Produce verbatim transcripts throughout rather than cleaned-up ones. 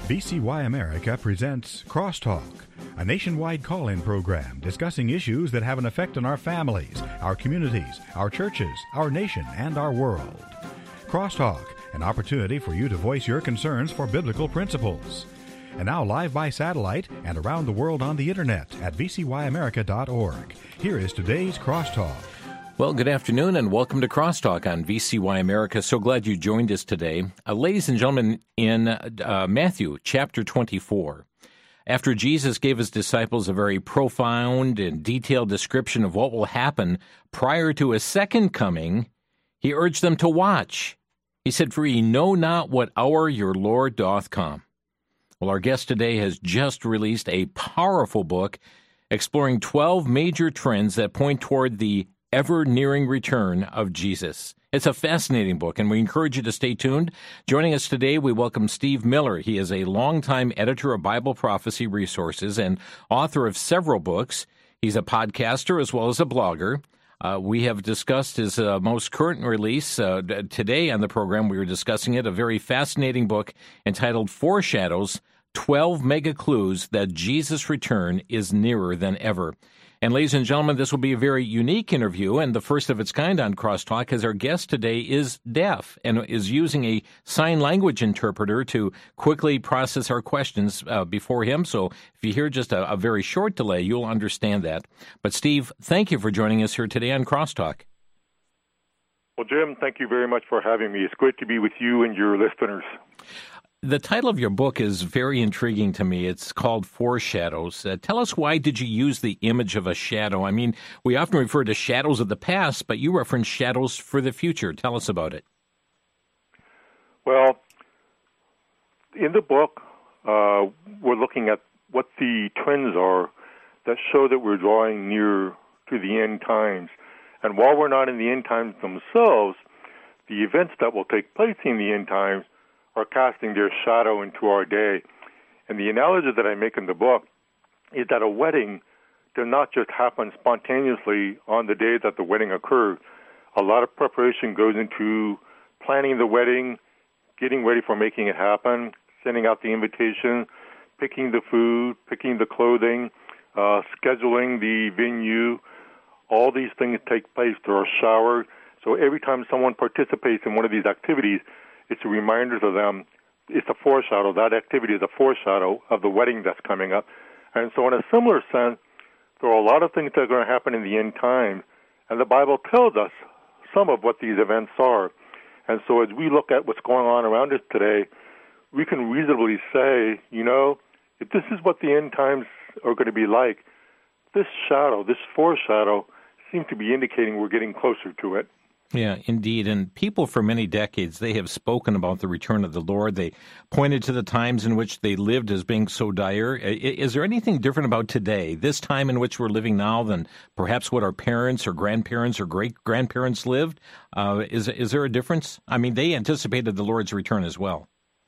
V C Y America presents Crosstalk, a nationwide call-in program discussing issues that have an effect on our families, our communities, our churches, our nation, and our world. Crosstalk, an opportunity for you to voice your concerns for biblical principles. And now live by satellite and around the world on the internet at v c y america dot org. Here is today's Crosstalk. Well, good afternoon and welcome to Crosstalk on V C Y America. So glad you joined us today. Uh, ladies and gentlemen, in uh, Matthew chapter twenty-four, after Jesus gave his disciples a very profound and detailed description of what will happen prior to his second coming, he urged them to watch. He said, "For ye know not what hour your Lord doth come." Well, our guest today has just released a powerful book exploring twelve major trends that point toward the ever-nearing return of Jesus. It's a fascinating book, and we encourage you to stay tuned. Joining us today, we welcome Steve Miller. He is a longtime editor of Bible Prophecy Resources and author of several books. He's a podcaster as well as a blogger. Uh, we have discussed his uh, most current release. Uh, today on the program, we were discussing it, a very fascinating book entitled Foreshadows, twelve Mega Clues That Jesus' Return is Nearer Than Ever. And ladies and gentlemen, this will be a very unique interview and the first of its kind on Crosstalk, as our guest today is deaf and is using a sign language interpreter to quickly process our questions uh, before him. So if you hear just a, a very short delay, you'll understand that. But Steve, thank you for joining us here today on Crosstalk. Well, Jim, thank you very much for having me. It's great to be with you and your listeners. The title of your book is very intriguing to me. It's called Foreshadows. Uh, tell us, why did you use the image of a shadow? I mean, we often refer to shadows of the past, but you reference shadows for the future. Tell us about it. Well, in the book, uh, we're looking at what the trends are that show that we're drawing near to the end times. And while we're not in the end times themselves, the events that will take place in the end times are casting their shadow into our day. And the analogy that I make in the book is that a wedding does not just happen spontaneously on the day that the wedding occurs. A lot of preparation goes into planning the wedding, getting ready for making it happen, sending out the invitation, picking the food, picking the clothing, uh, scheduling the venue. All these things take place. There are showers. So every time someone participates in one of these activities, it's a reminder to them, it's a foreshadow. That activity is a foreshadow of the wedding that's coming up. And so in a similar sense, there are a lot of things that are going to happen in the end time, and the Bible tells us some of what these events are. And so as we look at what's going on around us today, we can reasonably say, you know, if this is what the end times are going to be like, this shadow, this foreshadow, seems to be indicating we're getting closer to it. Yeah, indeed. And people for many decades, they have spoken about the return of the Lord. They pointed to the times in which they lived as being so dire. Is there anything different about today, this time in which we're living now, than perhaps what our parents or grandparents or great-grandparents lived? Uh, is, is there a difference? I mean, they anticipated the Lord's return as well.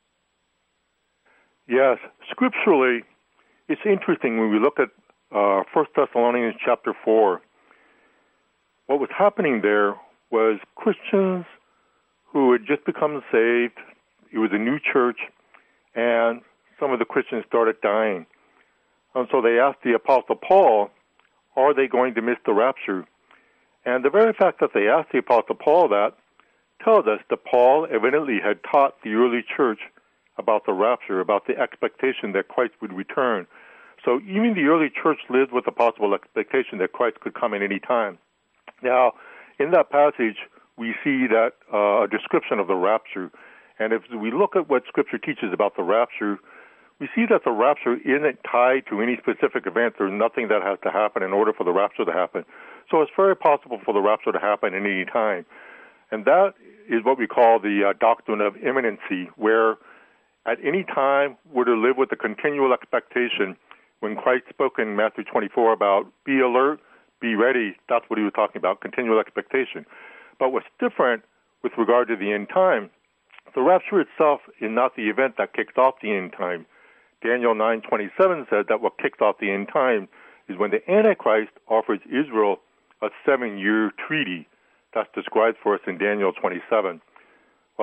Yes. Scripturally, it's interesting when we look at uh, First Thessalonians chapter four. What was happening there was Christians who had just become saved. It was a new church, and some of the Christians started dying. And so they asked the Apostle Paul, are they going to miss the rapture? And the very fact that they asked the Apostle Paul that tells us that Paul evidently had taught the early church about the rapture, about the expectation that Christ would return. So even the early church lived with the possible expectation that Christ could come at any time. Now, in that passage, we see that uh, a description of the rapture. And if we look at what Scripture teaches about the rapture, we see that the rapture isn't tied to any specific event. There's nothing that has to happen in order for the rapture to happen. So it's very possible for the rapture to happen at any time. And that is what we call the uh, doctrine of imminency, where at any time we're to live with the continual expectation. When Christ spoke in Matthew twenty-four about be alert, be ready, that's what he was talking about, continual expectation. But what's different with regard to the end time, the rapture itself is not the event that kicks off the end time. Daniel nine twenty-seven said that what kicks off the end time is when the Antichrist offers Israel a seven-year treaty. That's described for us in Daniel twenty-seven. Well, if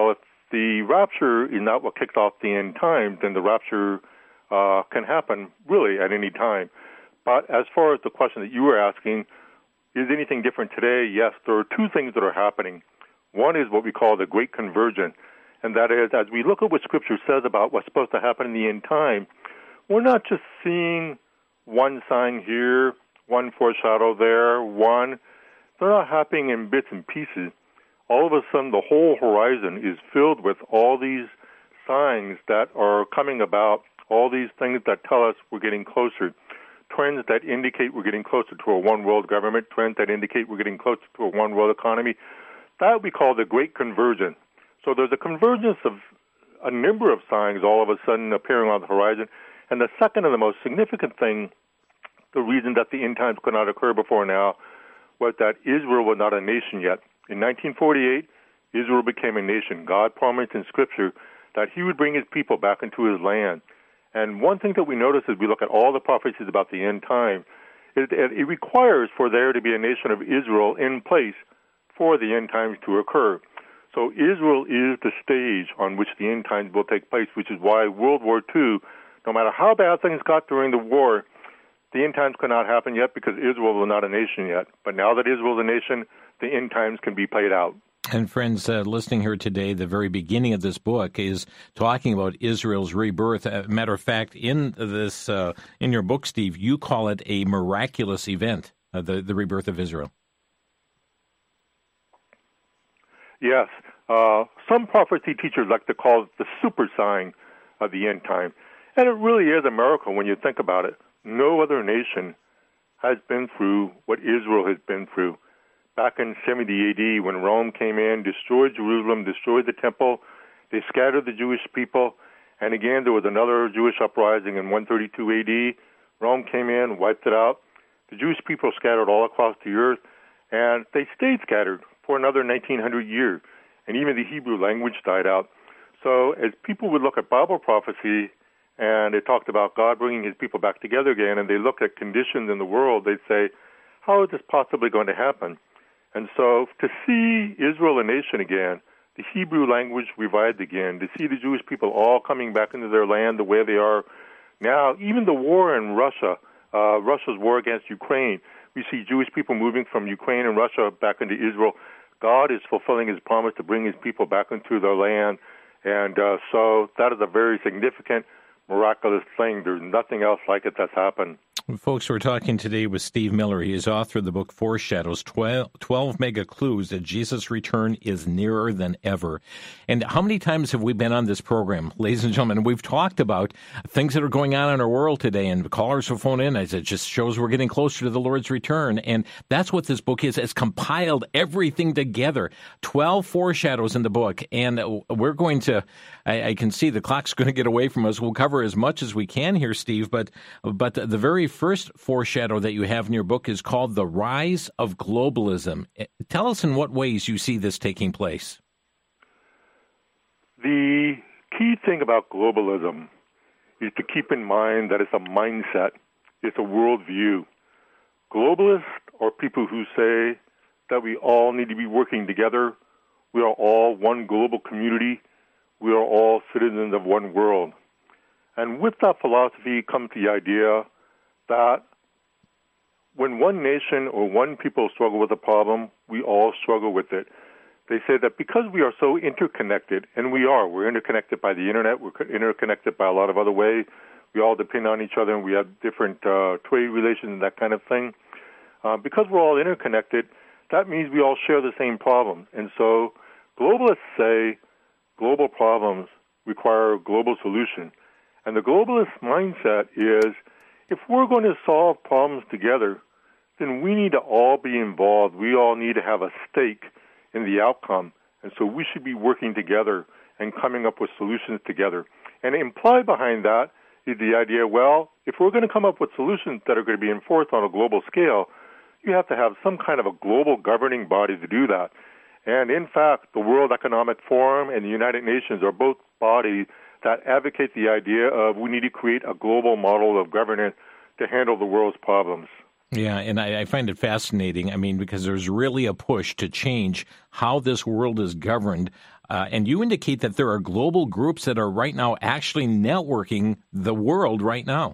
the rapture is not what kicks off the end times, and the rapture uh, can happen really at any time. But as far as the question that you were asking, is anything different today? Yes, there are two things that are happening. One is what we call the Great Convergence, and that is, as we look at what Scripture says about what's supposed to happen in the end time, we're not just seeing one sign here, one foreshadow there, one. They're not happening in bits and pieces. All of a sudden, the whole horizon is filled with all these signs that are coming about, all these things that tell us we're getting closer, trends that indicate we're getting closer to a one-world government, trends that indicate we're getting closer to a one-world economy. That we call the Great Convergence. So there's a convergence of a number of signs all of a sudden appearing on the horizon. And the second and the most significant thing, the reason that the end times could not occur before now, was that Israel was not a nation yet. In nineteen forty-eight, Israel became a nation. God promised in Scripture that he would bring his people back into his land. And one thing that we notice as we look at all the prophecies about the end time, is that it requires for there to be a nation of Israel in place for the end times to occur. So Israel is the stage on which the end times will take place, which is why World War Two, no matter how bad things got during the war, the end times could not happen yet because Israel was not a nation yet. But now that Israel is a nation, the end times can be played out. And friends, uh, listening here today, the very beginning of this book is talking about Israel's rebirth. Uh, matter of fact, in this, uh, in your book, Steve, you call it a miraculous event, uh, the, the rebirth of Israel. Yes. Uh, some prophecy teachers like to call it the super sign of the end time. And it really is a miracle when you think about it. No other nation has been through what Israel has been through. Back in seventy A D, when Rome came in, destroyed Jerusalem, destroyed the temple, they scattered the Jewish people. And again, there was another Jewish uprising in one thirty-two A D. Rome came in, wiped it out. The Jewish people scattered all across the earth, and they stayed scattered for another nineteen hundred years. And even the Hebrew language died out. So as people would look at Bible prophecy, and it talked about God bringing his people back together again, and they look at conditions in the world, they'd say, how is this possibly going to happen? And so to see Israel a nation again, the Hebrew language revived again, to see the Jewish people all coming back into their land the way they are now, even the war in Russia, uh, Russia's war against Ukraine, we see Jewish people moving from Ukraine and Russia back into Israel. God is fulfilling his promise to bring his people back into their land. And uh, so that is a very significant, miraculous thing. There's nothing else like it that's happened. Folks, we're talking today with Steve Miller. He is author of the book Foreshadows, twelve, twelve Mega Clues that Jesus' return is nearer than ever. And how many times have we been on this program, ladies and gentlemen? We've talked about things that are going on in our world today, and callers will phone in as it just shows we're getting closer to the Lord's return. And that's what this book is. It's compiled everything together. twelve foreshadows in the book. And we're going to, I, I can see the clock's going to get away from us. We'll cover as much as we can here, Steve, but, but the very first foreshadow that you have in your book is called The Rise of Globalism. Tell us in what ways you see this taking place. The key thing about globalism is to keep in mind that it's a mindset, it's a worldview. Globalists are people who say that we all need to be working together. We are all one global community. We are all citizens of one world. And with that philosophy comes the idea that when one nation or one people struggle with a problem, we all struggle with it. They say that because we are so interconnected, and we are, we're interconnected by the internet, we're interconnected by a lot of other ways, we all depend on each other, and we have different uh, trade relations and that kind of thing. Uh, because we're all interconnected, that means we all share the same problem. And so globalists say global problems require a global solution. And the globalist mindset is, if we're going to solve problems together, then we need to all be involved. We all need to have a stake in the outcome. And so we should be working together and coming up with solutions together. And implied behind that is the idea, well, if we're going to come up with solutions that are going to be enforced on a global scale, you have to have some kind of a global governing body to do that. And in fact, the World Economic Forum and the United Nations are both bodies that advocate the idea of we need to create a global model of governance to handle the world's problems. Yeah, and I, I find it fascinating. I mean, because there's really a push to change how this world is governed. Uh, and you indicate that there are global groups that are right now actually networking the world right now.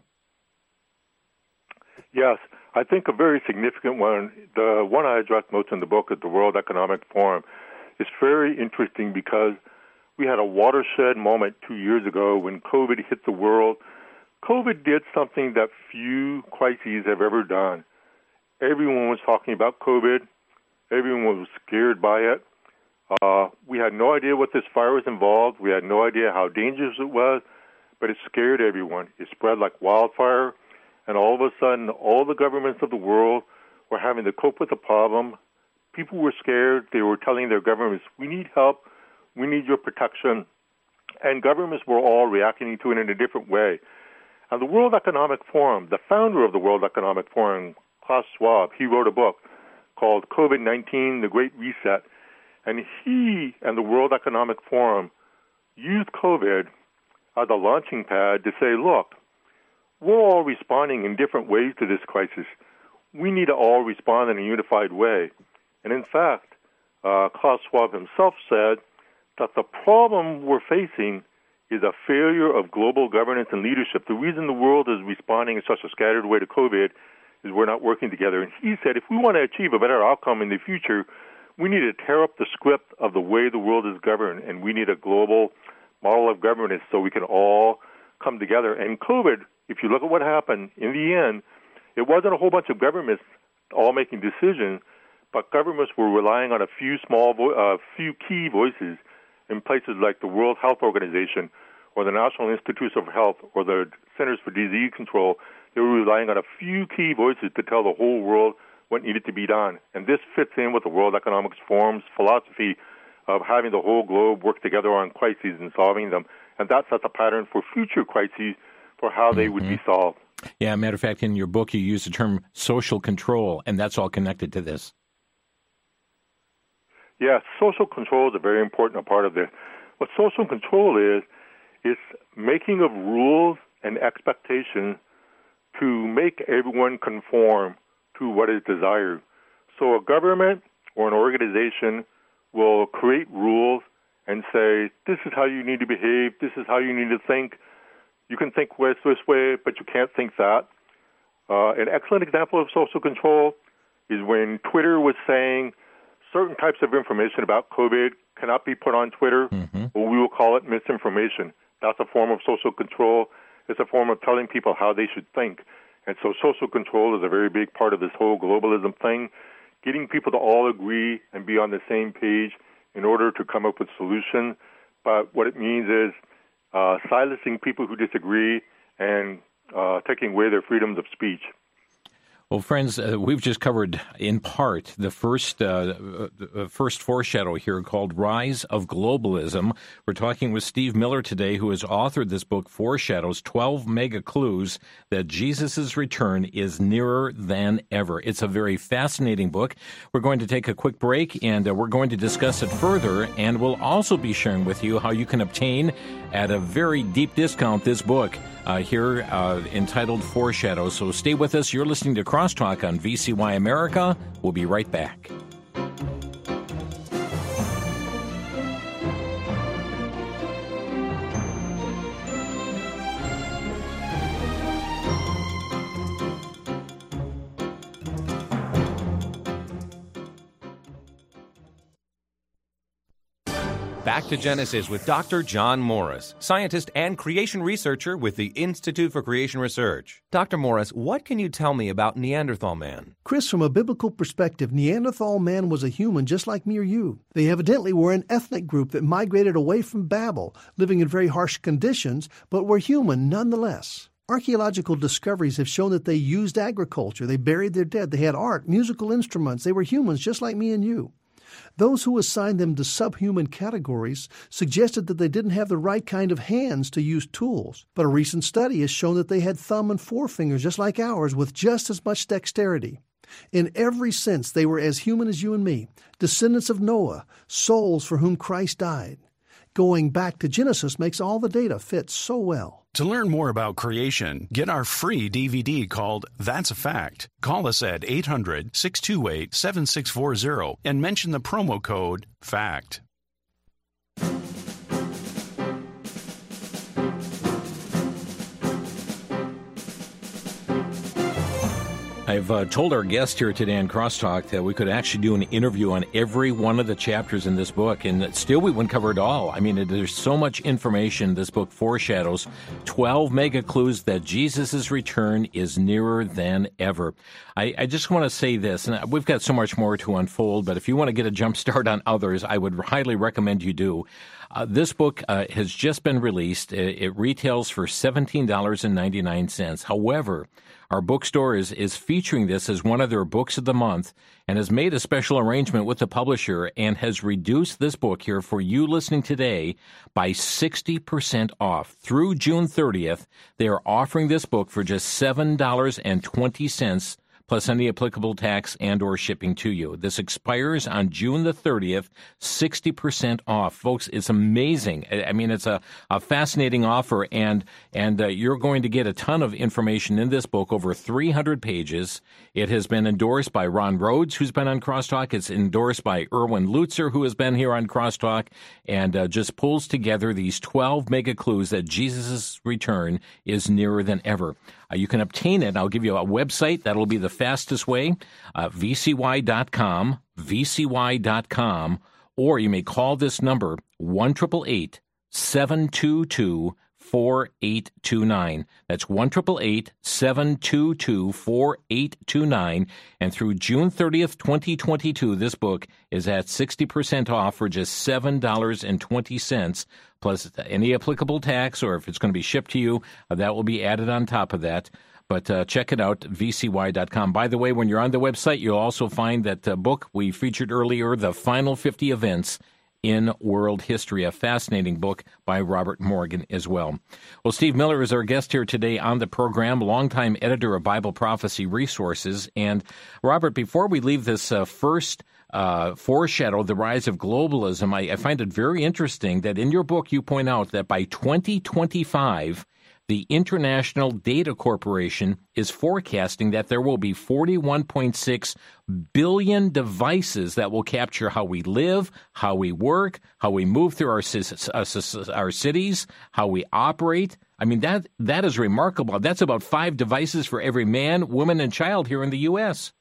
Yes, I think a very significant one, the one I addressed most in the book at the World Economic Forum, is very interesting because we had a watershed moment two years ago when COVID hit the world. COVID did something that few crises have ever done. Everyone was talking about COVID. Everyone was scared by it. Uh, we had no idea what this virus involved. We had no idea how dangerous it was, but it scared everyone. It spread like wildfire, and all of a sudden, all the governments of the world were having to cope with the problem. People were scared. They were telling their governments, we need help. We need your protection. And governments were all reacting to it in a different way. And the World Economic Forum, the founder of the World Economic Forum, Klaus Schwab, he wrote a book called COVID nineteen, The Great Reset. And he and the World Economic Forum used COVID as a launching pad to say, look, we're all responding in different ways to this crisis. We need to all respond in a unified way. And in fact, uh, Klaus Schwab himself said that the problem we're facing is a failure of global governance and leadership. The reason the world is responding in such a scattered way to COVID is we're not working together. And he said if we want to achieve a better outcome in the future, we need to tear up the script of the way the world is governed, and we need a global model of governance so we can all come together. And COVID, if you look at what happened, in the end, it wasn't a whole bunch of governments all making decisions, but governments were relying on a few small, vo- uh, few key voices in places like the World Health Organization or the National Institutes of Health or the Centers for Disease Control. They were relying on a few key voices to tell the whole world what needed to be done. And this fits in with the World Economic Forum's philosophy of having the whole globe work together on crises and solving them. And that sets a pattern for future crises for how they mm-hmm. would be solved. Yeah, matter of fact, in your book, you use the term social control, and that's all connected to this. Yeah, social control is a very important part of this. What social control is, is making of rules and expectations to make everyone conform to what is desired. So a government or an organization will create rules and say, this is how you need to behave, this is how you need to think. You can think this way, but you can't think that. Uh, an excellent example of social control is when Twitter was saying certain types of information about COVID cannot be put on Twitter, mm-hmm. or we will call it misinformation. That's a form of social control. It's a form of telling people how they should think. And so social control is a very big part of this whole globalism thing, getting people to all agree and be on the same page in order to come up with solutions. But what it means is uh, silencing people who disagree and uh, taking away their freedoms of speech. Well, friends, uh, we've just covered in part the first uh, uh, first foreshadow here called Rise of Globalism. We're talking with Steve Miller today, who has authored this book, Foreshadows, twelve Mega Clues that Jesus' return is nearer than ever. It's a very fascinating book. We're going to take a quick break, and uh, we're going to discuss it further, and we'll also be sharing with you how you can obtain at a very deep discount this book uh, here uh, entitled Foreshadows. So stay with us. You're listening to Crosstalk on V C Y America. We'll be right back. Back to Genesis with Doctor John Morris, scientist and creation researcher with the Institute for Creation Research. Doctor Morris, what can you tell me about Neanderthal man? Chris, from a biblical perspective, Neanderthal man was a human just like me or you. They evidently were an ethnic group that migrated away from Babel, living in very harsh conditions, but were human nonetheless. Archaeological discoveries have shown that they used agriculture, they buried their dead, they had art, musical instruments, they were humans just like me and you. Those who assigned them to subhuman categories suggested that they didn't have the right kind of hands to use tools. But a recent study has shown that they had thumb and forefingers just like ours with just as much dexterity. In every sense, they were as human as you and me, descendants of Noah, souls for whom Christ died. Going back to Genesis makes all the data fit so well. To learn more about creation, get our free D V D called That's a Fact. Call us at eight hundred, six two eight, seven six four zero and mention the promo code FACT. I've uh, told our guest here today on Crosstalk that we could actually do an interview on every one of the chapters in this book, and still we wouldn't cover it all. I mean, there's so much information this book foreshadows. twelve mega clues that Jesus' return is nearer than ever. I, I just want to say this, and we've got so much more to unfold, but if you want to get a jump start on others, I would highly recommend you do. Uh, this book uh, has just been released. It, it retails for seventeen dollars and ninety-nine cents. However, our bookstore is, is featuring this as one of their books of the month and has made a special arrangement with the publisher and has reduced this book here for you listening today by sixty percent off. Through June thirtieth, they are offering this book for just seven dollars and twenty cents plus any applicable tax and or shipping to you. This expires on June the thirtieth, sixty percent off. Folks, it's amazing. I mean, it's a, a fascinating offer, and and uh, you're going to get a ton of information in this book, over three hundred pages. It has been endorsed by Ron Rhodes, who's been on Crosstalk. It's endorsed by Erwin Lutzer, who has been here on Crosstalk, and uh, just pulls together these twelve mega clues that Jesus' return is nearer than ever. Uh, you can obtain it. I'll give you a website. That'll be the fastest way, uh, v c y dot com, v c y dot com, or you may call this number, one eight eight eight, seven two two, four eight two nine. That's one eight eight eight, seven two two, four eight two nine. And through June thirtieth, twenty twenty-two, this book is at sixty percent off for just seven dollars and twenty cents, plus any applicable tax, or if it's going to be shipped to you, uh, that will be added on top of that. But uh, check it out, v c y dot com. By the way, when you're on the website, you'll also find that uh, book we featured earlier, The Final fifty Events in World History, a fascinating book by Robert Morgan as well. Well, Steve Miller is our guest here today on the program, longtime editor of Bible Prophecy Resources. And Robert, before we leave this uh, first uh, foreshadow, the rise of globalism, I, I find it very interesting that in your book you point out that by twenty twenty-five, the International Data Corporation is forecasting that there will be forty-one point six billion devices that will capture how we live, how we work, how we move through our, our cities, how we operate. I mean, that that is remarkable. That's about five devices for every man, woman, and child here in the U S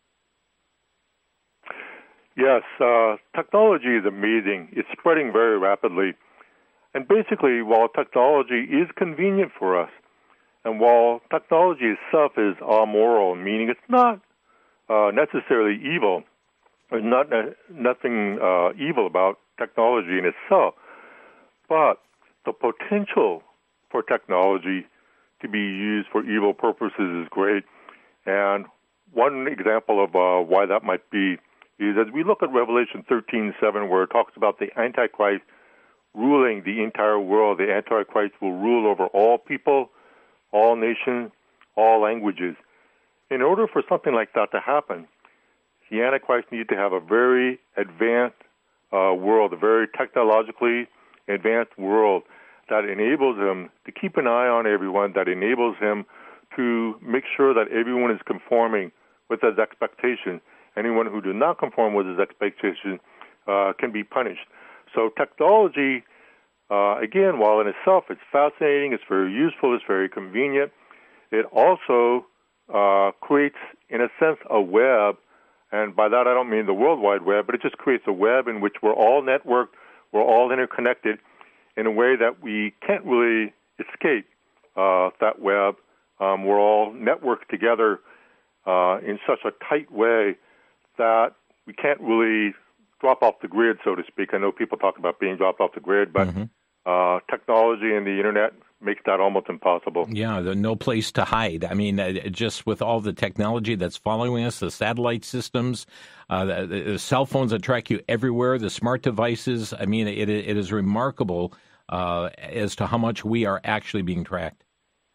Yes, uh, technology is amazing. It's spreading very rapidly. And basically, while technology is convenient for us, and while technology itself is amoral, meaning it's not uh, necessarily evil, there's not ne- nothing uh, evil about technology in itself, but the potential for technology to be used for evil purposes is great. And one example of uh, why that might be is as we look at Revelation thirteen seven, where it talks about the Antichrist ruling the entire world. The Antichrist will rule over all people, all nations, all languages. In order for something like that to happen, the Antichrist needs to have a very advanced uh, world, a very technologically advanced world that enables him to keep an eye on everyone, that enables him to make sure that everyone is conforming with his expectations. Anyone who does not conform with his expectations uh, can be punished. So technology, uh, again, while in itself it's fascinating, it's very useful, it's very convenient, it also uh, creates, in a sense, a web. And by that I don't mean the World Wide Web, but it just creates a web in which we're all networked, we're all interconnected in a way that we can't really escape uh, that web. Um, we're all networked together uh, in such a tight way that we can't really drop off the grid, so to speak. I know people talk about being dropped off the grid, but mm-hmm. uh, technology and the Internet makes that almost impossible. Yeah, there's no place to hide. I mean, uh, just with all the technology that's following us, the satellite systems, uh, the, the cell phones that track you everywhere, the smart devices, I mean, it, it is remarkable uh, as to how much we are actually being tracked.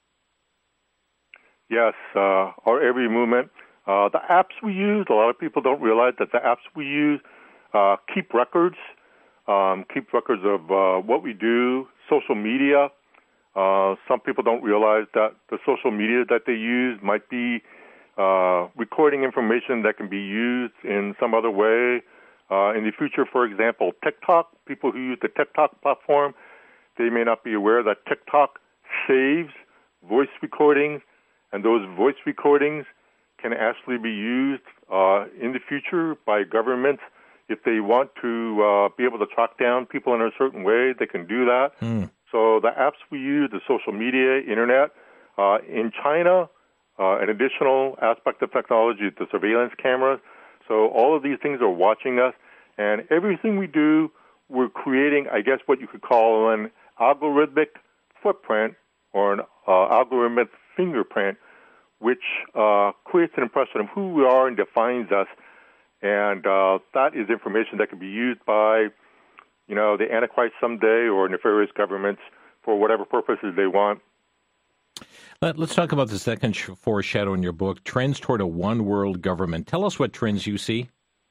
Yes, uh, our every movement. Uh, the apps we use, a lot of people don't realize that the apps we use uh, keep records, um, keep records of uh, what we do, social media, Uh, some people don't realize that the social media that they use might be uh, recording information that can be used in some other way. Uh, in the future, for example, TikTok, people who use the TikTok platform, they may not be aware that TikTok saves voice recordings, and those voice recordings can actually be used uh, in the future by governments. If they want to uh, be able to track down people in a certain way, they can do that. Mm. So the apps we use, the social media, internet, uh, in China, uh, an additional aspect of technology is the surveillance cameras. So all of these things are watching us, and everything we do, we're creating, I guess, what you could call an algorithmic footprint or an uh, algorithmic fingerprint, which uh, creates an impression of who we are and defines us. And uh, that is information that can be used by, you know, the Antichrist someday or nefarious governments for whatever purposes they want. Let, let's talk about the second foreshadow in your book, Trends Toward a One World Government. Tell us what trends you see.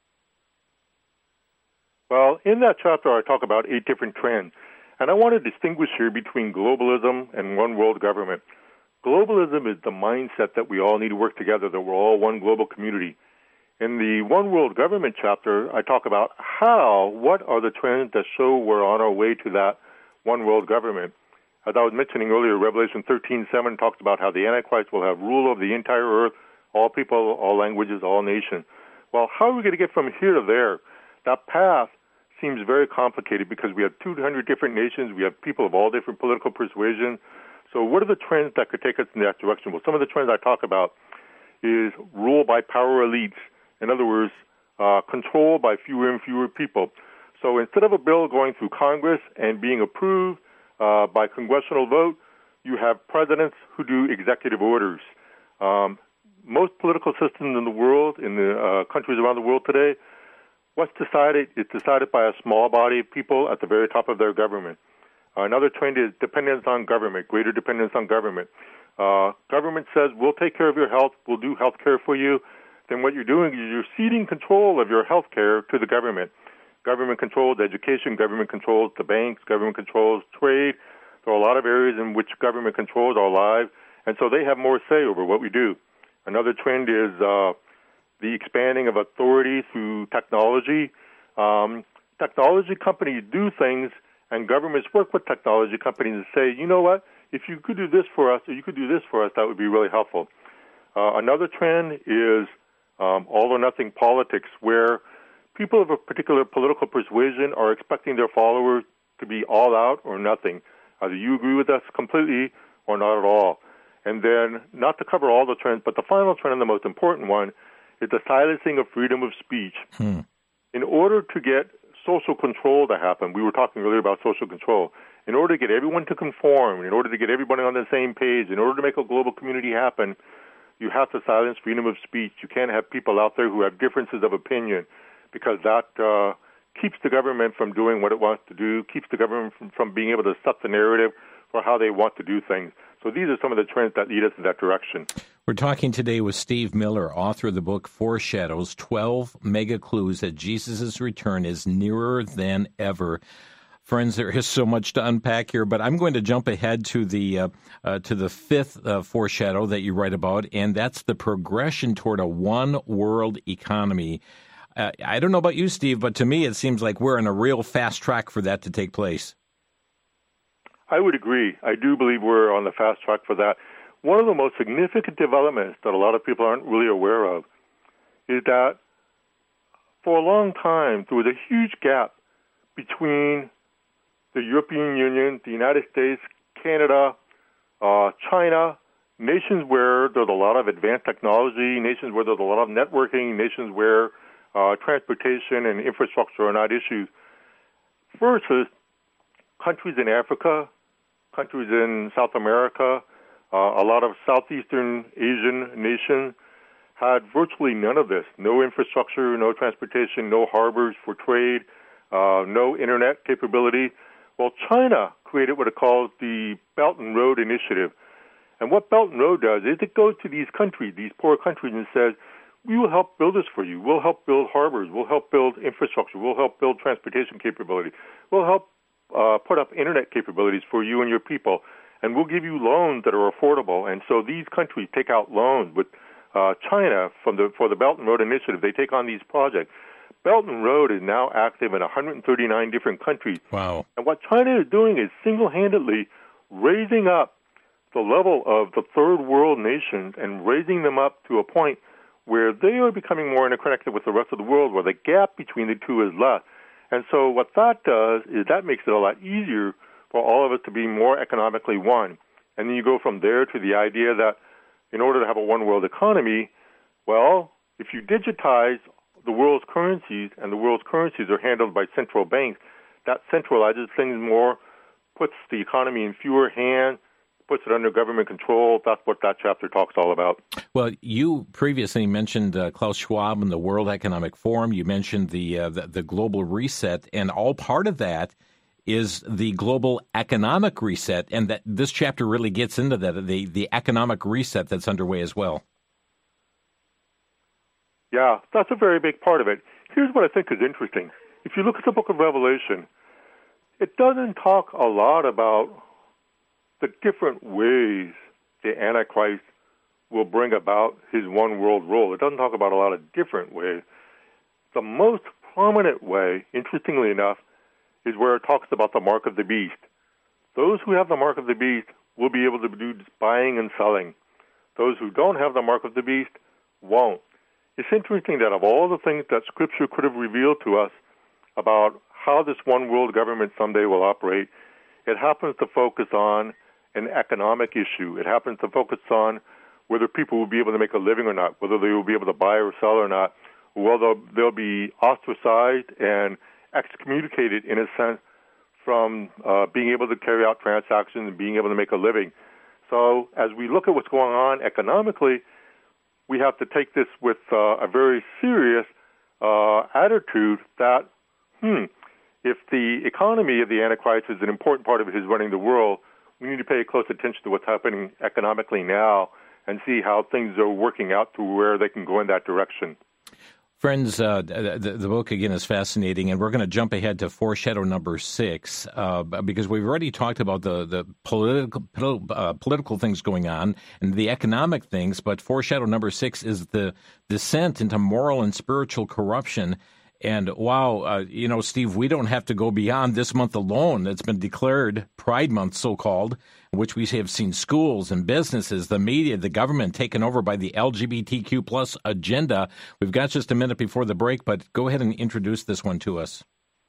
Well, in that chapter, I talk about eight different trends. And I want to distinguish here between globalism and one world government. Globalism is the mindset that we all need to work together, that we're all one global community. In the One World Government chapter, I talk about how, what are the trends that show we're on our way to that one world government. As I was mentioning earlier, Revelation thirteen seven talks about how the Antichrist will have rule over the entire earth, all people, all languages, all nations. Well, how are we going to get from here to there? That path seems very complicated because we have two hundred different nations, we have people of all different political persuasions. So what are the trends that could take us in that direction? Well, some of the trends I talk about is rule by power elites. In other words, uh, control by fewer and fewer people. So instead of a bill going through Congress and being approved uh, by congressional vote, you have presidents who do executive orders. Um, most political systems in the world, in the uh, countries around the world today, what's decided is decided by a small body of people at the very top of their government. Uh, another trend is dependence on government, greater dependence on government. Uh, government says, we'll take care of your health, we'll do health care for you. Then what you're doing is you're ceding control of your health care to the government. Government controls education, government controls the banks, government controls trade. There are a lot of areas in which government controls our lives, and so they have more say over what we do. Another trend is uh, the expanding of authority through technology. Um, technology companies do things, and governments work with technology companies and say, you know what, if you could do this for us or you could do this for us, that would be really helpful. Uh, another trend is um, all-or-nothing politics, where people of a particular political persuasion are expecting their followers to be all out or nothing. Either you agree with us completely or not at all. And then, not to cover all the trends, but the final trend and the most important one is the silencing of freedom of speech. Hmm. In order to get social control to happen, we were talking earlier about social control, in order to get everyone to conform, in order to get everybody on the same page, in order to make a global community happen, you have to silence freedom of speech. You can't have people out there who have differences of opinion, because that uh, keeps the government from doing what it wants to do, keeps the government from, from being able to set the narrative for how they want to do things. So these are some of the trends that lead us in that direction. We're talking today with Steve Miller, author of the book Foreshadows, twelve Mega Clues that Jesus' return is nearer than ever. Friends, there is so much to unpack here, but I'm going to jump ahead to the uh, uh, to the fifth uh, foreshadow that you write about, and that's the progression toward a one-world economy. Uh, I don't know about you, Steve, but to me it seems like we're on a real fast track for that to take place. I would agree. I do believe we're on the fast track for that. One of the most significant developments that a lot of people aren't really aware of is that for a long time there was a huge gap between the European Union, the United States, Canada, uh, China, nations where there's a lot of advanced technology, nations where there's a lot of networking, nations where uh, transportation and infrastructure are not issues, versus countries in Africa, countries in South America, uh, a lot of Southeastern Asian nations had virtually none of this. No infrastructure, no transportation, no harbors for trade, uh, no internet capability. Well, China created what it calls the Belt and Road Initiative. And what Belt and Road does is it goes to these countries, these poor countries, and says, we will help build this for you. We'll help build harbors. We'll help build infrastructure. We'll help build transportation capability. We'll help uh, put up internet capabilities for you and your people. and we'll give you loans that are affordable. And so these countries take out loans with uh, China from the for the Belt and Road Initiative. They take on these projects. Belt and Road is now active in one hundred thirty-nine different countries. Wow. And what China is doing is single-handedly raising up the level of the third world nations and raising them up to a point where they are becoming more interconnected with the rest of the world, where the gap between the two is less. And so what that does is that makes it a lot easier for all of us to be more economically one. And then you go from there to the idea that in order to have a one-world economy, well, if you digitize the world's currencies, and the world's currencies are handled by central banks, that centralizes things more, puts the economy in fewer hands, puts it under government control. That's what that chapter talks all about. Well, you previously mentioned uh, Klaus Schwab and the World Economic Forum. You mentioned the, uh, the the global reset, and all part of that is the global economic reset, and that this chapter really gets into that, the, the economic reset that's underway as well. Yeah, that's a very big part of it. Here's what I think is interesting. If you look at the book of Revelation, it doesn't talk a lot about the different ways the Antichrist will bring about his one world rule. It doesn't talk about a lot of different ways. The most prominent way, interestingly enough, is where it talks about the mark of the beast. Those who have the mark of the beast will be able to do buying and selling. Those who don't have the mark of the beast won't. It's interesting that of all the things that Scripture could have revealed to us about how this one world government someday will operate, it happens to focus on an economic issue. It happens to focus on whether people will be able to make a living or not, whether they will be able to buy or sell or not, whether they'll be ostracized and excommunicated, in a sense, from uh, being able to carry out transactions and being able to make a living. So as we look at what's going on economically, we have to take this with uh, a very serious uh, attitude that, hmm, if the economy of the Antichrist is an important part of his running the world, we need to pay close attention to what's happening economically now and see how things are working out to where they can go in that direction. Friends, uh, the, the book, again, is fascinating, and we're going to jump ahead to foreshadow number six, uh, because we've already talked about the, the political uh, political things going on and the economic things, but foreshadow number six is the descent into moral and spiritual corruption. And wow, uh, you know, Steve, we don't have to go beyond this month alone. That's been declared Pride Month, so-called, in which we have seen schools and businesses, the media, the government taken over by the L G B T Q plus agenda. We've got just a minute before the break, but go ahead and introduce this one to us.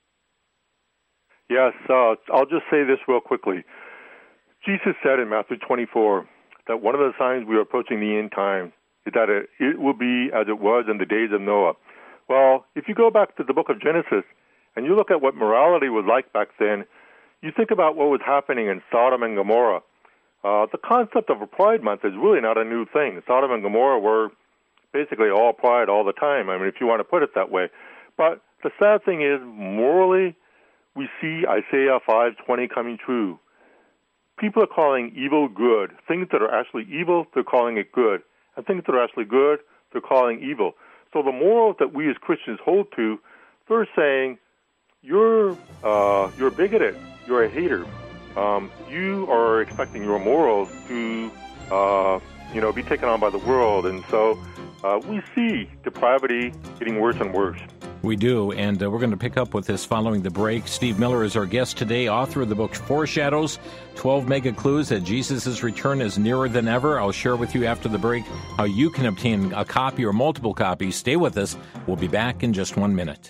Yes, uh, I'll just say this real quickly. Jesus said in Matthew twenty-four that one of the signs we are approaching the end times is that it, it will be as it was in the days of Noah. Well, if you go back to the book of Genesis and you look at what morality was like back then, you think about what was happening in Sodom and Gomorrah. Uh, the concept of a Pride Month is really not a new thing. Sodom and Gomorrah were basically all pride all the time, I mean, if you want to put it that way. But the sad thing is, morally, we see Isaiah five twenty coming true. People are calling evil good. Things that are actually evil, they're calling it good. And things that are actually good, they're calling evil. So the morals that we as Christians hold to, they're saying, you're uh, you're bigoted, you're a hater. Um, you are expecting your morals to, uh, you know, be taken on by the world. And so uh, we see depravity getting worse and worse. We do, and uh, we're going to pick up with this following the break. Steve Miller is our guest today, author of the book Foreshadows, twelve Mega Clues that Jesus' return is nearer than ever. I'll share with you after the break how you can obtain a copy or multiple copies. Stay with us. We'll be back in just one minute.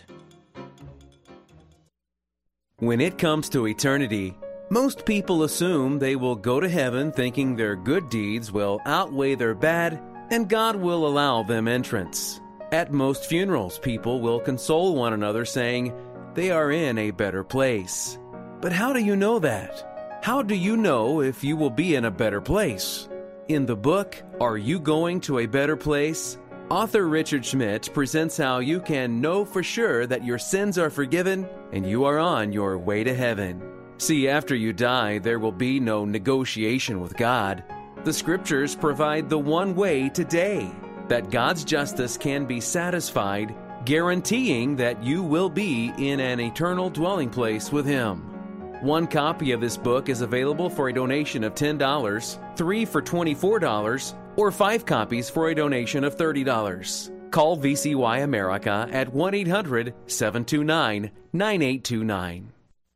When it comes to eternity, most people assume they will go to heaven thinking their good deeds will outweigh their bad, and God will allow them entrance. At most funerals, people will console one another saying they are in a better place. But how do you know that? How do you know if you will be in a better place? In the book, Are You Going to a Better Place?, author Richard Schmidt presents how you can know for sure that your sins are forgiven and you are on your way to heaven. See, after you die, there will be no negotiation with God. The Scriptures provide the one way today that God's justice can be satisfied, guaranteeing that you will be in an eternal dwelling place with Him. One copy of this book is available for a donation of ten dollars, three for twenty-four dollars, or five copies for a donation of thirty dollars. Call V C Y America at one eight hundred, seven two nine, nine eight two nine.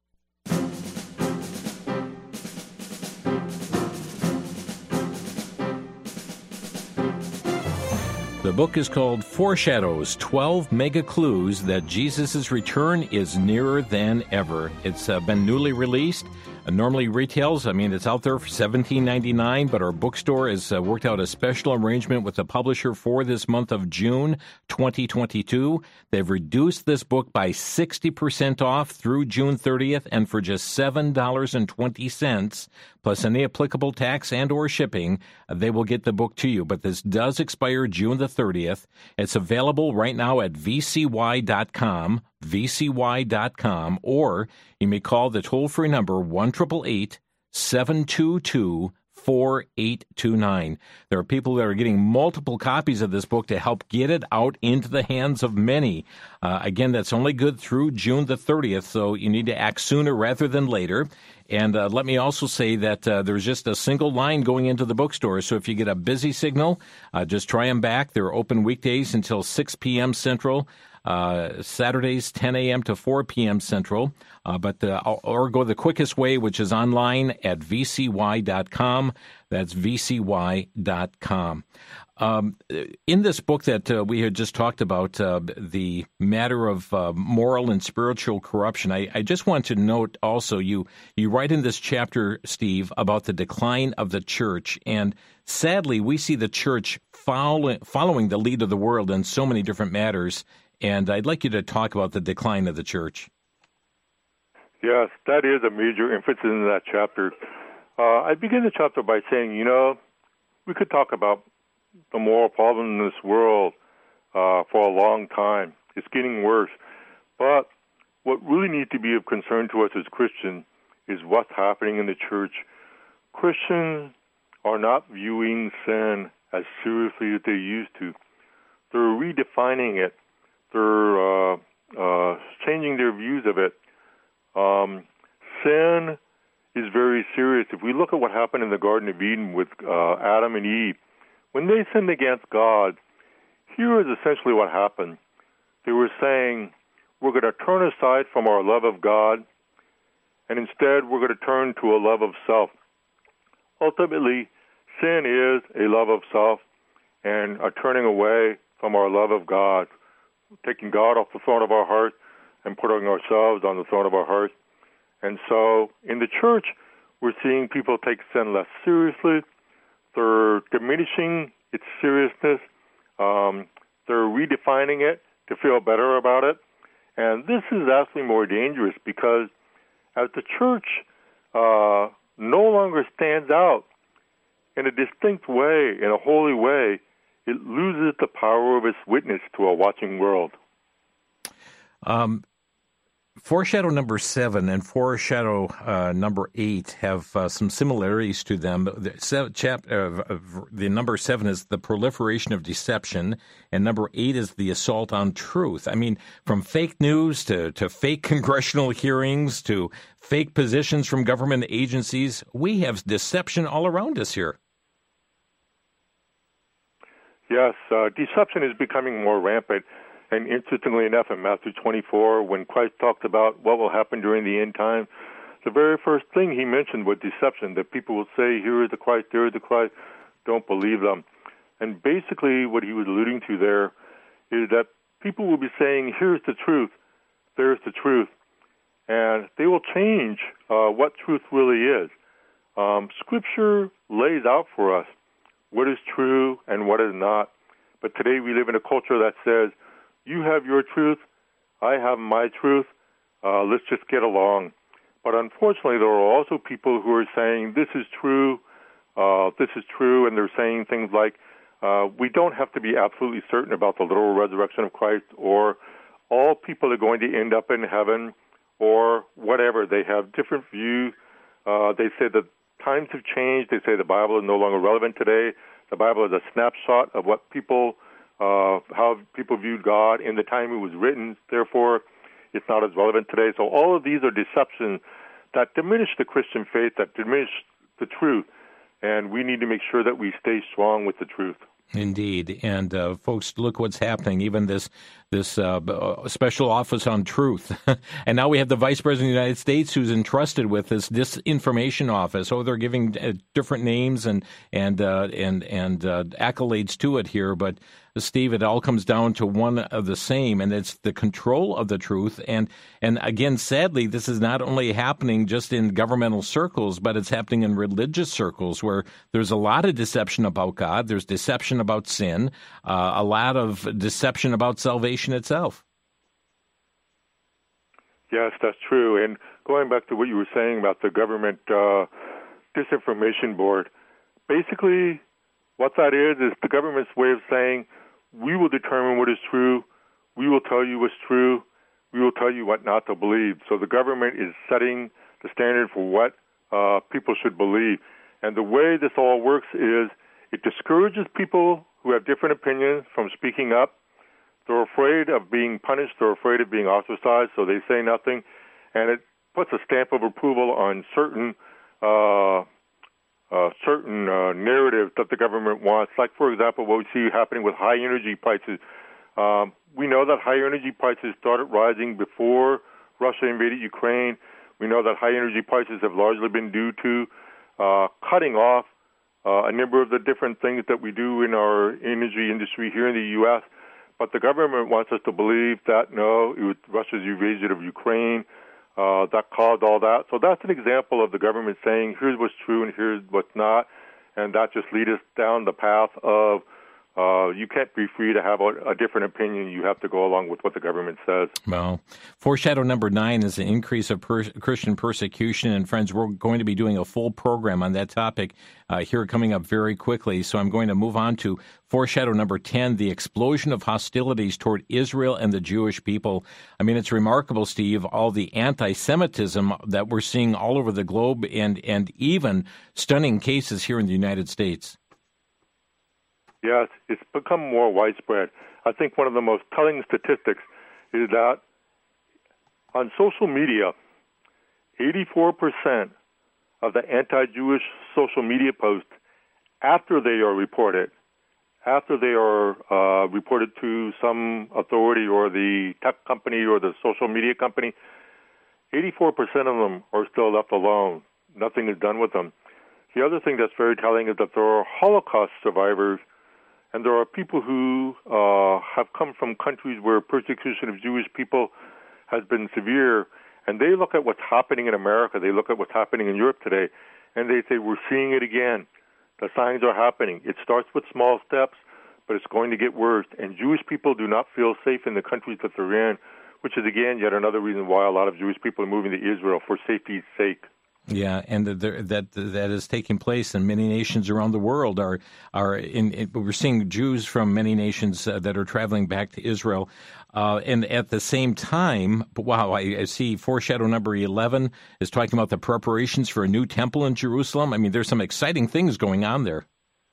The book is called Foreshadows, twelve Mega Clues That Jesus' Return is Nearer Than Ever. It's uh, been newly released. Uh, normally retails, I mean, it's out there for seventeen ninety-nine dollars, but our bookstore has uh, worked out a special arrangement with the publisher for this month of June twenty twenty-two. They've reduced this book by sixty percent off through June thirtieth, and for just seven dollars and twenty cents, plus any applicable tax and or shipping, uh, they will get the book to you. But this does expire June the thirtieth. It's available right now at V C Y dot com, V C Y dot com, or you may call the toll-free number one eight eight eight, seven two two, four eight two nine. There are people that are getting multiple copies of this book to help get it out into the hands of many. Uh, again, that's only good through June the thirtieth, so you need to act sooner rather than later. And uh, let me also say that uh, there's just a single line going into the bookstore, so if you get a busy signal, uh, just try them back. They're open weekdays until six p.m. Central, uh, Saturdays ten a.m. to four p.m. Central, uh, but uh, or go the quickest way, which is online at V C Y dot com. That's V C Y dot com. Um, in this book that uh, we had just talked about, uh, the matter of uh, moral and spiritual corruption, I, I just want to note also, you, you write in this chapter, Steve, about the decline of the church. And sadly, we see the church follow, following the lead of the world in so many different matters. And I'd like you to talk about the decline of the church. Yes, that is a major emphasis in that chapter. Uh, I begin the chapter by saying, you know, we could talk about the moral problem in this world uh, for a long time. It's getting worse. But what really needs to be of concern to us as Christians is what's happening in the church. Christians are not viewing sin as seriously as they used to. They're redefining it. They're uh, uh, changing their views of it. Um, sin is very serious. If we look at what happened in the Garden of Eden with uh, Adam and Eve, when they sinned against God, here is essentially what happened. They were saying, we're going to turn aside from our love of God, and instead we're going to turn to a love of self. Ultimately, sin is a love of self and a turning away from our love of God, taking God off the throne of our heart and putting ourselves on the throne of our heart. And so in the church, we're seeing people take sin less seriously. They're diminishing its seriousness. Um, they're redefining it to feel better about it. And this is actually more dangerous because as the church uh, no longer stands out in a distinct way, in a holy way, it loses the power of its witness to a watching world. Um, Foreshadow number seven and foreshadow uh, number eight have uh, some similarities to them. The, se- chap, uh, the number seven is the proliferation of deception, and number eight is the assault on truth. I mean, from fake news to, to fake congressional hearings to fake positions from government agencies, we have deception all around us here. Yes, uh, deception is becoming more rampant. And interestingly enough, in Matthew twenty-four, when Christ talked about what will happen during the end time, the very first thing he mentioned was deception, that people will say, here is the Christ, there is the Christ, don't believe them. And basically what he was alluding to there is that people will be saying, here's the truth, there's the truth. And they will change uh, what truth really is. Um, Scripture lays out for us what is true and what is not. But today we live in a culture that says, you have your truth, I have my truth, uh, let's just get along. But unfortunately, there are also people who are saying, this is true, uh, this is true, and they're saying things like, uh, we don't have to be absolutely certain about the literal resurrection of Christ, or all people are going to end up in heaven, or whatever. They have different views. Uh, they say that times have changed. They say the Bible is no longer relevant today. The Bible is a snapshot of what people Uh, how people viewed God in the time it was written. Therefore, it's not as relevant today. So all of these are deceptions that diminish the Christian faith, that diminish the truth. And we need to make sure that we stay strong with the truth. Indeed. And uh, folks, look what's happening. Even this this uh, special office on truth. And now we have the Vice President of the United States who's entrusted with this disinformation office. Oh, they're giving uh, different names and and uh, and and uh, accolades to it here. But, Steve, it all comes down to one of the same, and it's the control of the truth. And, and again, sadly, this is not only happening just in governmental circles, but it's happening in religious circles where there's a lot of deception about God. There's deception about sin, uh, a lot of deception about salvation itself. Yes, that's true. And going back to what you were saying about the government uh, disinformation board, basically what that is is the government's way of saying, we will determine what is true, we will tell you what's true, we will tell you what not to believe. So the government is setting the standard for what uh, people should believe. And the way this all works is it discourages people who have different opinions from speaking up. They're afraid of being punished, they're afraid of being ostracized, so they say nothing. And it puts a stamp of approval on certain uh Uh, certain uh, narratives that the government wants, like, for example, what we see happening with high energy prices. Um, we know that high energy prices started rising before Russia invaded Ukraine. We know that high energy prices have largely been due to uh, cutting off uh, a number of the different things that we do in our energy industry here in the U S. But the government wants us to believe that, no, it was Russia's invasion of Ukraine Uh, that caused all that. So that's an example of the government saying, here's what's true and here's what's not, and that just leads us down the path of uh, you can't be free to have a, a different opinion. You have to go along with what the government says. Well, foreshadow number nine is the increase of per- Christian persecution. And friends, we're going to be doing a full program on that topic uh, here coming up very quickly. So I'm going to move on to foreshadow number ten, the explosion of hostilities toward Israel and the Jewish people. I mean, it's remarkable, Steve, all the anti-Semitism that we're seeing all over the globe and, and even stunning cases here in the United States. Yes, it's become more widespread. I think one of the most telling statistics is that on social media, eighty-four percent of the anti-Jewish social media posts, after they are reported, after they are uh, reported to some authority or the tech company or the social media company, eighty-four percent of them are still left alone. Nothing is done with them. The other thing that's very telling is that there are Holocaust survivors, and there are people who uh, have come from countries where persecution of Jewish people has been severe, and they look at what's happening in America, they look at what's happening in Europe today, and they say, we're seeing it again. The signs are happening. It starts with small steps, but it's going to get worse. And Jewish people do not feel safe in the countries that they're in, which is, again, yet another reason why a lot of Jewish people are moving to Israel for safety's sake. Yeah, and the, the, that that is taking place, and many nations around the world are are in. in we're seeing Jews from many nations uh, that are traveling back to Israel, uh, and at the same time, wow, I, I see foreshadow number eleven is talking about the preparations for a new temple in Jerusalem. I mean, there's some exciting things going on there.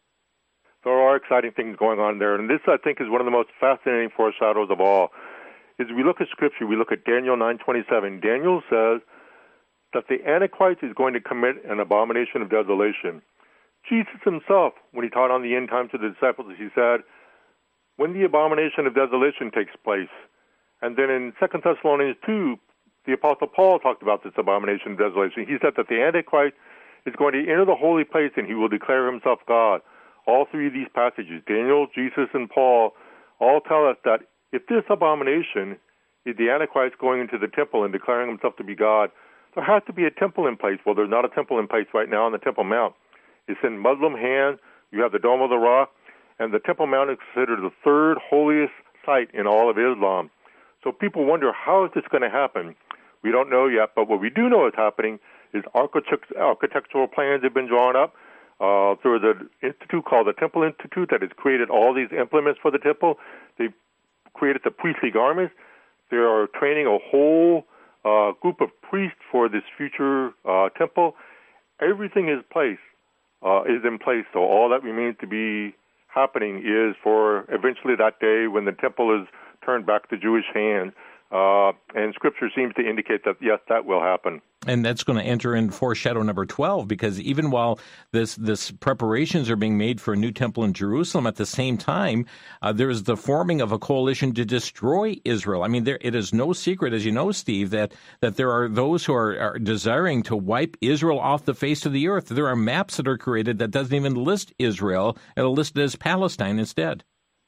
There are exciting things going on there, and this, I think, is one of the most fascinating foreshadows of all. As we look at Scripture, we look at Daniel nine twenty-seven. Daniel says that the Antichrist is going to commit an abomination of desolation. Jesus himself, when he taught on the end time to the disciples, he said, when the abomination of desolation takes place, and then in Second Thessalonians two, the Apostle Paul talked about this abomination of desolation. He said that the Antichrist is going to enter the holy place and he will declare himself God. All three of these passages, Daniel, Jesus, and Paul, all tell us that if this abomination is the Antichrist going into the temple and declaring himself to be God, there has to be a temple in place. Well, there's not a temple in place right now on the Temple Mount. It's in Muslim hands. You have the Dome of the Rock, and the Temple Mount is considered the third holiest site in all of Islam. So people wonder, how is this going to happen? We don't know yet, but what we do know is happening is architect- architectural plans have been drawn up. Uh, there is an institute called the Temple Institute that has created all these implements for the temple. They've created the priestly garments. They are training a whole uh, group of priests for this future uh, temple. Everything is place uh, is in place. So all that remains to be happening is for eventually that day when the temple is turned back to Jewish hands, Uh, and Scripture seems to indicate that, yes, that will happen. And that's going to enter in foreshadow number twelve, because even while this this preparations are being made for a new temple in Jerusalem, at the same time, uh, there is the forming of a coalition to destroy Israel. I mean, there, it is no secret, as you know, Steve, that, that there are those who are, are desiring to wipe Israel off the face of the earth. There are maps that are created that doesn't even list Israel. It'll list it as Palestine instead.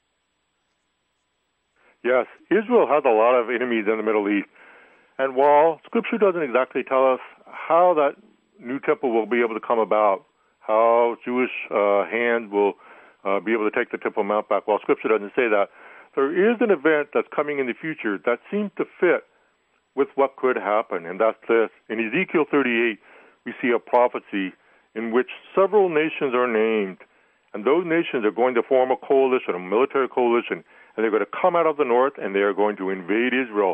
Yes, Israel has a lot of enemies in the Middle East. And while Scripture doesn't exactly tell us how that new temple will be able to come about, how Jewish uh, hand will uh, be able to take the Temple Mount back, while Scripture doesn't say that, there is an event that's coming in the future that seems to fit with what could happen, and that's this. In Ezekiel thirty-eight, we see a prophecy in which several nations are named, and those nations are going to form a coalition, a military coalition, and they're going to come out of the north, and they are going to invade Israel.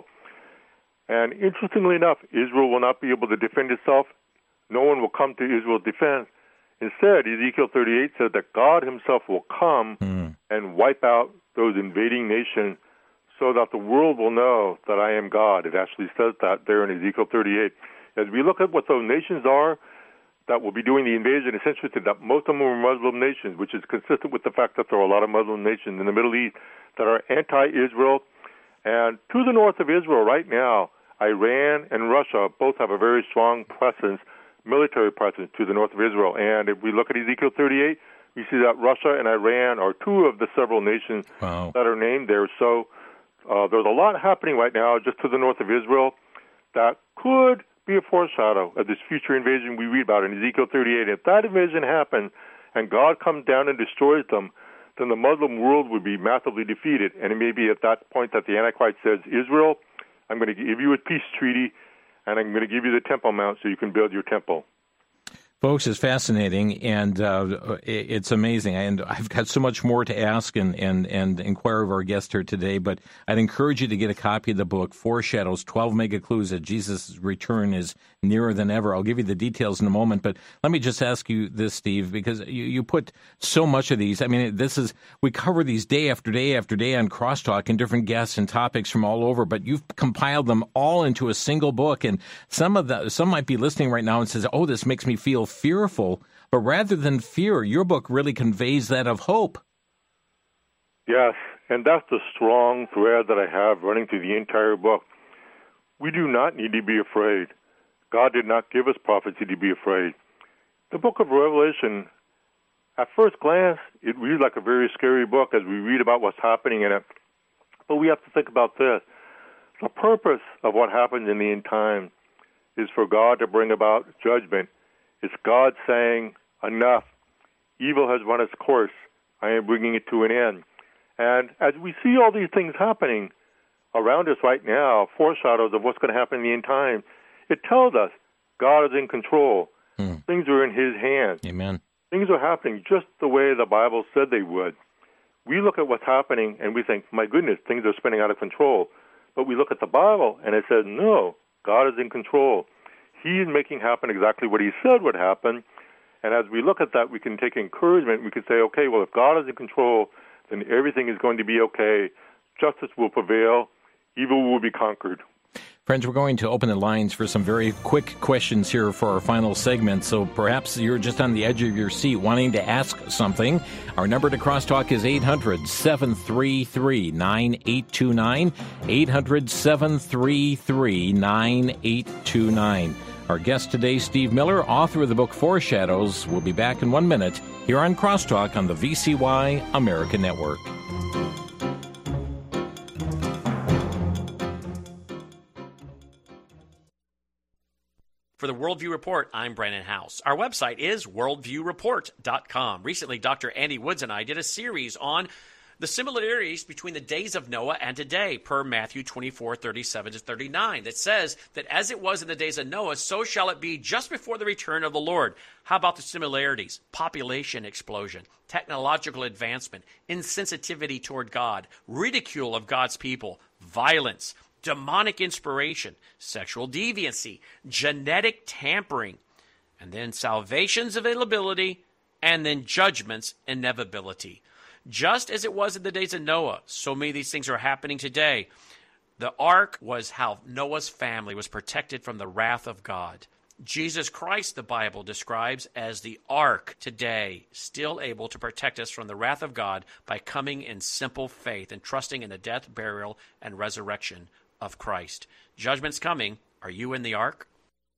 And interestingly enough, Israel will not be able to defend itself. No one will come to Israel's defense. Instead, Ezekiel thirty-eight says that God himself will come mm. and wipe out those invading nations so that the world will know that I am God. It actually says that there in Ezekiel thirty-eight. As we look at what those nations are that will be doing the invasion, it's interesting that most of them are Muslim nations, which is consistent with the fact that there are a lot of Muslim nations in the Middle East that are anti-Israel. And to the north of Israel right now, Iran and Russia both have a very strong presence, military presence to the north of Israel. And if we look at Ezekiel thirty-eight, we see that Russia and Iran are two of the several nations wow. that are named there. So uh, there's a lot happening right now just to the north of Israel that could be a foreshadow of this future invasion we read about in Ezekiel thirty-eight. If that invasion happens and God comes down and destroys them, then the Muslim world would be massively defeated. And it may be at that point that the Antichrist says, Israel, I'm going to give you a peace treaty, and I'm going to give you the Temple Mount so you can build your temple. Folks, it's fascinating, and uh, it's amazing. And I've got so much more to ask and, and, and inquire of our guest here today, but I'd encourage you to get a copy of the book, Foreshadows, twelve Mega Clues that Jesus' return is nearer than ever. I'll give you the details in a moment, but let me just ask you this, Steve, because you, you put so much of these. I mean, this is, we cover these day after day after day on Crosstalk and different guests and topics from all over, but you've compiled them all into a single book, and some of the, some might be listening right now and says, oh, this makes me feel fearful, but rather than fear, your book really conveys that of hope. Yes, and that's the strong thread that I have running through the entire book. We do not need to be afraid. God did not give us prophecy to be afraid. The book of Revelation, at first glance, it reads like a very scary book as we read about what's happening in it. But we have to think about this. The purpose of what happens in the end time is for God to bring about judgment. It's God saying, enough. Evil has run its course. I am bringing it to an end. And as we see all these things happening around us right now, foreshadows of what's going to happen in the end time, it tells us God is in control. Hmm. Things are in his hands. Amen. Things are happening just the way the Bible said they would. We look at what's happening and we think, my goodness, things are spinning out of control. But we look at the Bible and it says, no, God is in control. He is making happen exactly what he said would happen. And as we look at that, we can take encouragement. We can say, okay, well, if God is in control, then everything is going to be okay. Justice will prevail. Evil will be conquered. Friends, we're going to open the lines for some very quick questions here for our final segment. So perhaps you're just on the edge of your seat wanting to ask something. Our number to Crosstalk is eight hundred, seven three three, nine eight two nine, eight hundred, seven three three, nine eight two nine. Our guest today, Steve Miller, author of the book Foreshadows, will be back in one minute here on Crosstalk on the V C Y America Network. For the Worldview Report, I'm Brandon House. Our website is worldview report dot com. Recently, Doctor Andy Woods and I did a series on the similarities between the days of Noah and today, per Matthew twenty-four, thirty-seven to thirty-nine, that says that as it was in the days of Noah, so shall it be just before the return of the Lord. How about the similarities? Population explosion, technological advancement, insensitivity toward God, ridicule of God's people, violence, demonic inspiration, sexual deviancy, genetic tampering, and then salvation's availability, and then judgment's inevitability. Just as it was in the days of Noah, so many of these things are happening today. The ark was how Noah's family was protected from the wrath of God. Jesus Christ, the Bible describes as the ark today, still able to protect us from the wrath of God by coming in simple faith and trusting in the death, burial, and resurrection of Christ. Judgment's coming. Are you in the ark?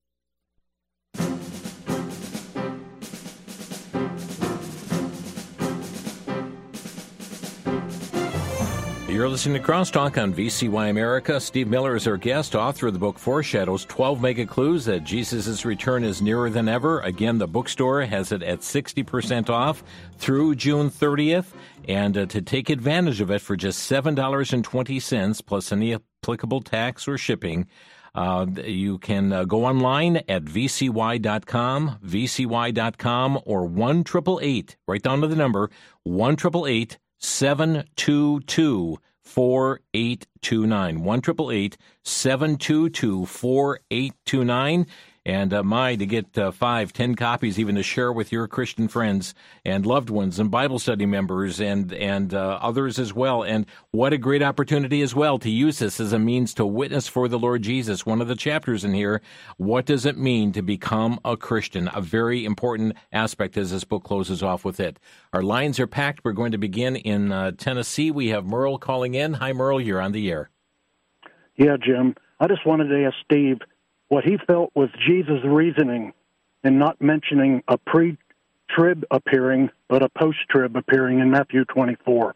You're listening to Crosstalk on V C Y America. Steve Miller is our guest, author of the book Foreshadows, twelve Mega Clues that Jesus' return is nearer than ever. Again, the bookstore has it at sixty percent off through June thirtieth. And uh, to take advantage of it for just seven dollars and twenty cents plus any applicable tax or shipping, uh, you can uh, go online at v c y dot com, v c y dot com, or one eight eight eight, write down to the number, one eight eight eight, seven two two, four eight two nine, one eight eight eight, seven two two, four eight two nine. And uh, my, to get uh, five, ten copies, even to share with your Christian friends and loved ones and Bible study members and and uh, others as well. And what a great opportunity as well to use this as a means to witness for the Lord Jesus. One of the chapters in here, what does it mean to become a Christian? A very important aspect as this book closes off with it. Our lines are packed. We're going to begin in uh, Tennessee. We have Merle calling in. Hi, Merle. You're on the air. Yeah, Jim. I just wanted to ask Steve what he felt was Jesus' reasoning in not mentioning a pre-trib appearing, but a post-trib appearing in Matthew twenty-four.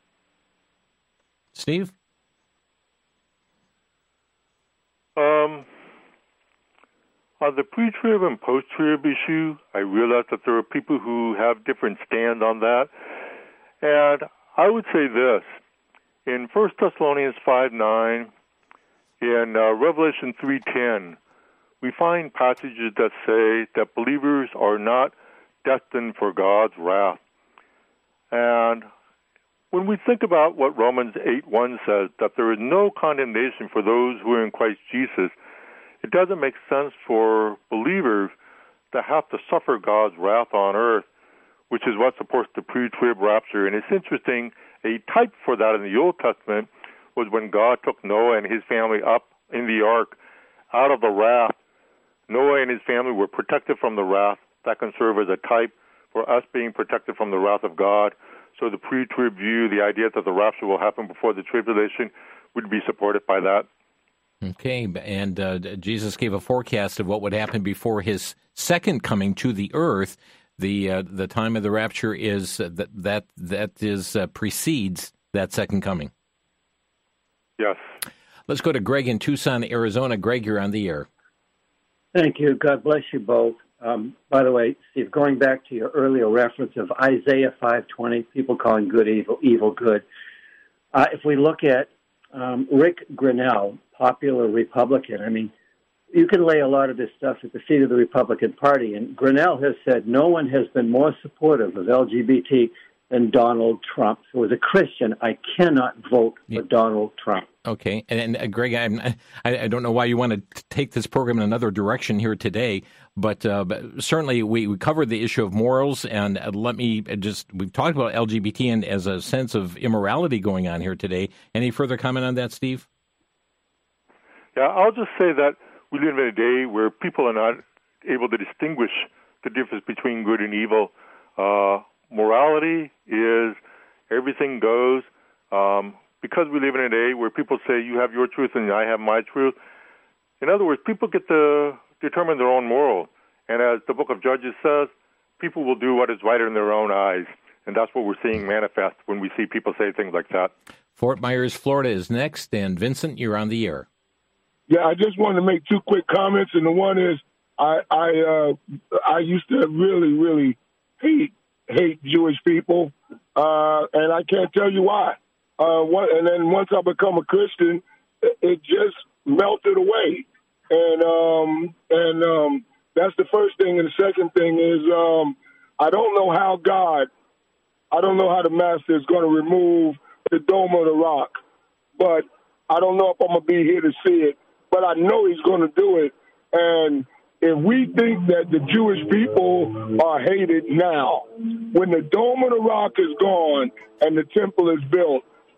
Steve? Um, on the pre-trib and post-trib issue, I realize that there are people who have different stand on that. And I would say this. In First Thessalonians five nine, in uh, Revelation three ten, we find passages that say that believers are not destined for God's wrath. And when we think about what Romans eight one says, that there is no condemnation for those who are in Christ Jesus, it doesn't make sense for believers to have to suffer God's wrath on earth, which is what supports the pre-trib rapture. And it's interesting, a type for that in the Old Testament was when God took Noah and his family up in the ark out of the wrath. Noah and his family were protected from the wrath. That can serve as a type for us being protected from the wrath of God. So the pre-trib view, the idea that the rapture will happen before the tribulation, would be supported by that. Okay, and uh, Jesus gave a forecast of what would happen before his second coming to the earth. The uh, the time of the rapture is uh, that that that is uh, precedes that second coming. Yes. Let's go to Greg in Tucson, Arizona. Greg, you're on the air. Thank you. God bless you both. Um, by the way, Steve, going back to your earlier reference of Isaiah five twenty, people calling good evil, evil good. Uh, if we look at um, Rick Grinnell, popular Republican, I mean, you can lay a lot of this stuff at the feet of the Republican Party, and Grinnell has said no one has been more supportive of L G B T than Donald Trump. So as a Christian, I cannot vote for yeah. Donald Trump. Okay. And, and uh, Greg, I'm, I, I don't know why you want to take this program in another direction here today, but, uh, but certainly we, we covered the issue of morals, and uh, let me just, we've talked about L G B T and as a sense of immorality going on here today. Any further comment on that, Steve? Yeah, I'll just say that we live in a day where people are not able to distinguish the difference between good and evil. Uh, morality is everything goes. Um, because we live in a day where people say you have your truth and I have my truth. In other words, people get to determine their own moral. And as the book of Judges says, people will do what is right in their own eyes. And that's what we're seeing manifest when we see people say things like that. Fort Myers, Florida is next. And Vincent, you're on the air. Yeah, I just wanted to make two quick comments. And the one is I I, uh, I used to really, really hate, hate Jewish people. Uh, and I can't tell you why. Uh, one, and then once I become a Christian, it, it just melted away. And um, and um, that's the first thing. And the second thing is um, I don't know how God, I don't know how the Master is going to remove the Dome of the Rock. But I don't know if I'm going to be here to see it. But I know he's going to do it. And if we think that the Jewish people are hated now, when the Dome of the Rock is gone and the temple is built,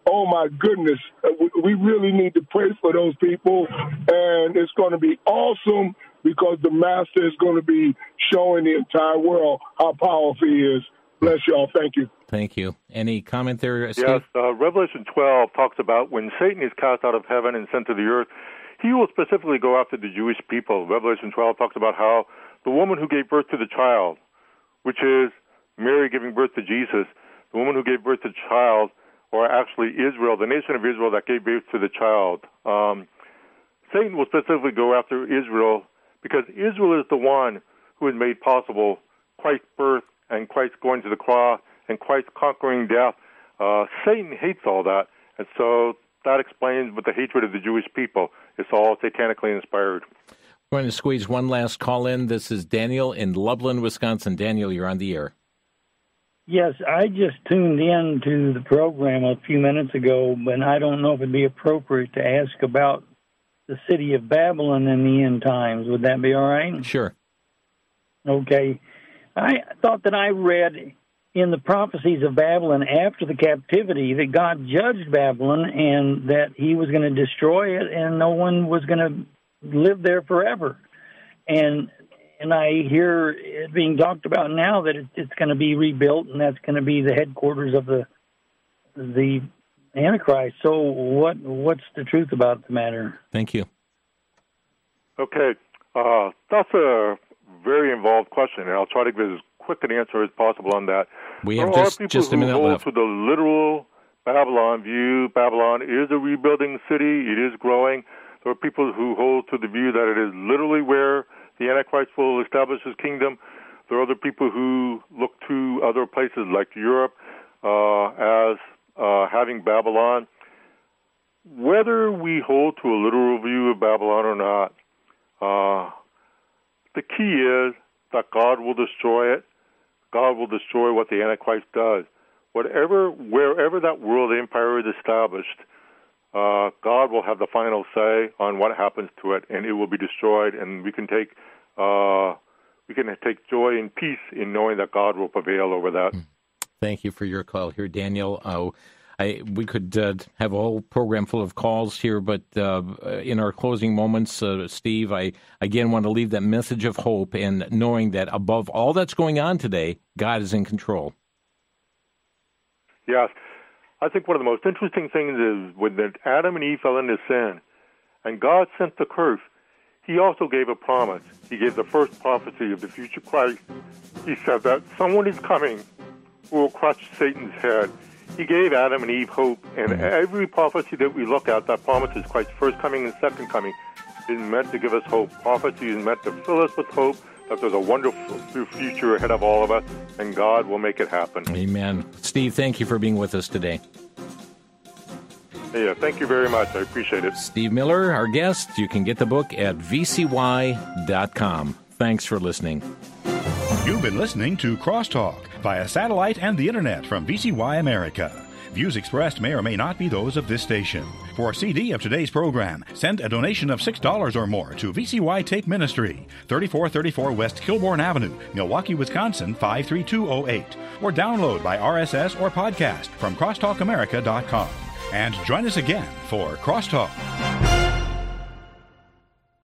oh my goodness, we really need to pray for those people, and it's going to be awesome because the Master is going to be showing the entire world how powerful he is. Bless y'all. Thank you. Thank you. Any comment there, Steve? Yes, uh, Revelation twelve talks about when Satan is cast out of heaven and sent to the earth, he will specifically go after the Jewish people. Revelation twelve talks about how the woman who gave birth to the child, which is Mary giving birth to Jesus, the woman who gave birth to the child, or actually Israel, the nation of Israel that gave birth to the child, um, Satan will specifically go after Israel because Israel is the one who has made possible Christ's birth and Christ going to the cross and Christ conquering death. Uh, Satan hates all that, and so that explains with the hatred of the Jewish people. It's all satanically inspired. We're going to squeeze one last call in. This is Daniel in Loveland, Wisconsin. Daniel, you're on the air. Yes, I just tuned in to the program a few minutes ago, and I don't know if it'd be appropriate to ask about the city of Babylon in the end times. Would that be all right? Sure. Okay. I thought that I read in the prophecies of Babylon after the captivity that God judged Babylon and that he was going to destroy it and no one was going to live there forever. And and I hear it being talked about now that it, it's going to be rebuilt and that's going to be the headquarters of the the Antichrist. So what what's the truth about the matter? Thank you. Okay. Uh, that's a very involved question, and I'll try to give as quick an answer as possible on that. We have there just, are people just a who minute hold left. to the literal Babylon view. Babylon is a rebuilding city. It is growing. There are people who hold to the view that it is literally where the Antichrist will establish his kingdom. There are other people who look to other places like Europe uh, as uh, having Babylon. Whether we hold to a literal view of Babylon or not, uh, the key is that God will destroy it. God will destroy what the Antichrist does. Whatever, wherever that world empire is established, uh, God will have the final say on what happens to it, and it will be destroyed. And we can take, uh, we can take joy and peace in knowing that God will prevail over that. Thank you for your call here, Daniel. Uh, I, we could uh, have a whole program full of calls here, but uh, in our closing moments, uh, Steve, I again want to leave that message of hope and knowing that above all that's going on today, God is in control. Yes. I think one of the most interesting things is when Adam and Eve fell into sin and God sent the curse, he also gave a promise. He gave the first prophecy of the future Christ. He said that someone is coming who will crush Satan's head. He gave Adam and Eve hope, and every prophecy that we look at that promises Christ's first coming and second coming is meant to give us hope. Prophecy is meant to fill us with hope that there's a wonderful future ahead of all of us, and God will make it happen. Amen. Steve, thank you for being with us today. Yeah, thank you very much. I appreciate it. Steve Miller, our guest. You can get the book at v c y dot com. Thanks for listening. You've been listening to Crosstalk via satellite and the internet from V C Y America. Views expressed may or may not be those of this station. For a C D of today's program, send a donation of six dollars or more to V C Y Tape Ministry, thirty-four thirty-four West Kilbourne Avenue, Milwaukee, Wisconsin, five three two oh eight. Or download by R S S or podcast from crosstalk america dot com. And join us again for Crosstalk.